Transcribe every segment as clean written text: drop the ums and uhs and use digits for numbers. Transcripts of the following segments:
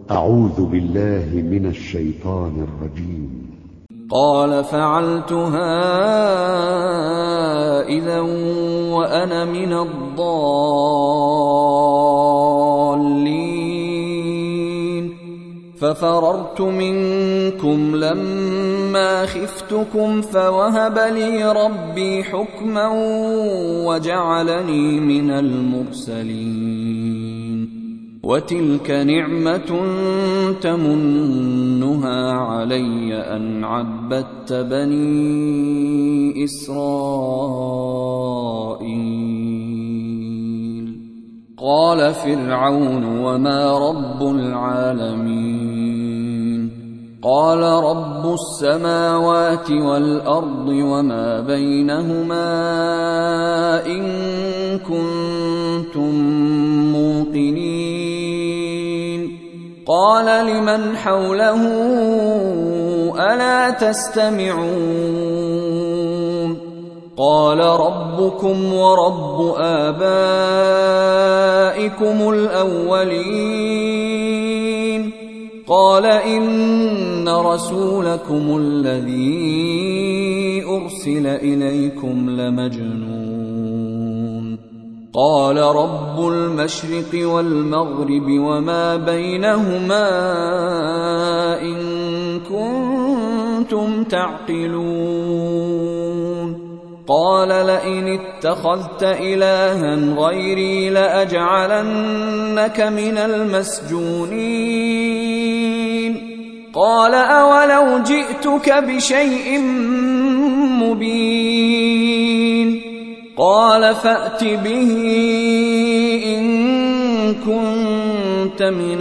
أعوذ بالله من الشيطان الرجيم. قال فعلتها إذا وأنا من الضالين ففررت منكم لما خفتكم فوهب لي ربي حكما وجعلني من المرسلين وتلك نعمة تمنها علي أن عبدت بني إسرائيل. قال فرعون وما رب العالمين؟ قال رب السماوات والأرض وما بينهما إن كنتم موقنين. قال لمن حوله ألا تستمعون؟ قال ربكم ورب آبائكم الأولين. قال إن رسولكم الذي أرسل إليكم لمجنون. قال رب المشرق والمغرب وما بينهما إن كنتم تعقلون. قال لئن اتخذت إلها غيري لأجعلنك من المسجونين. قال أولو جئتك بشيء مبين؟ قال فأت به إن كنت من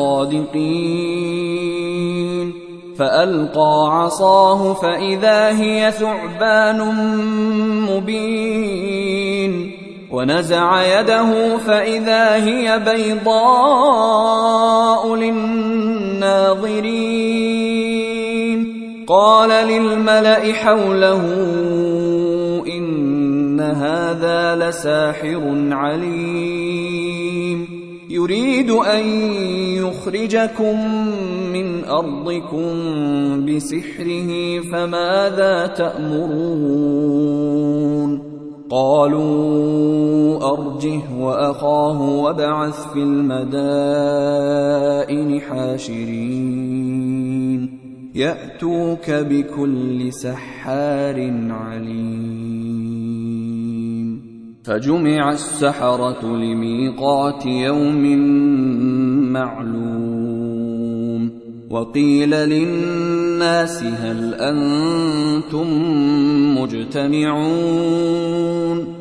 الصادقين. فألقى عصاه فإذا هي ثعبان مبين ونزع يده فإذا هي بيضاء للناظرين. قال للملأ حوله إن هذا لساحر عليم يريد أن يخرجكم من أرضكم بسحره فماذا تأمرون؟ قالوا أرجه وأخاه وابعث في المدائن حاشرين يأتوك بكل سحار عليم. فجمع السحرة لميقات يوم معلوم. وقيل للناس هل أنتم مجتمعون؟